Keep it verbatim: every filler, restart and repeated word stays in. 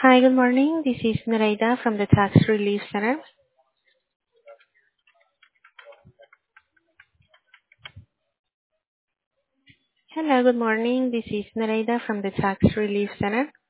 Hi, good morning. This is Nareda from the Tax Relief Center. Hello, good morning. This is Nareda from the Tax Relief Center.